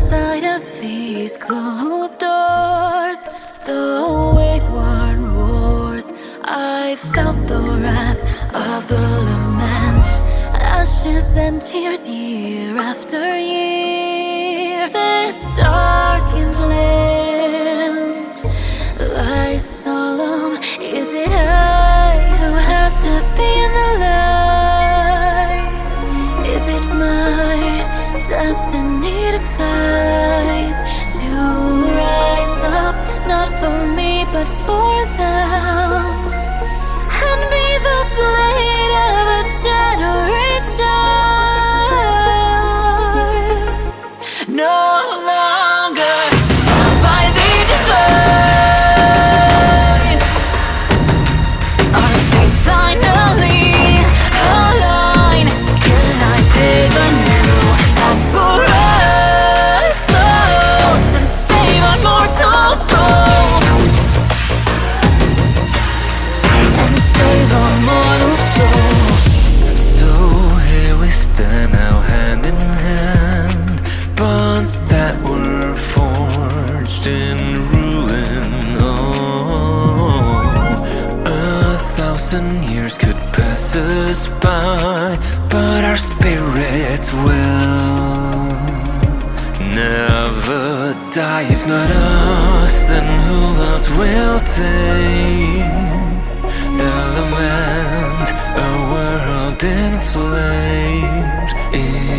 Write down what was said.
Outside of these closed doors, the wave-worn roars, I felt the wrath of the lament, ashes and tears year after year. This darkened land lies solemn. Is it I who has to be in the light? Is it my destiny to fight, to rise up, not for me but for them, and be the blade of a generation? No longer owned by the divine, our fates finally align. Can I pave a new path for us all and save our mortal souls? And save our mortal souls. So here we stand now, hand in hand, bonds that were forged in ruin. Oh, 1,000 years could pass us by, but our spirits will never die. If not us, then who else will take the lament? A world in flames.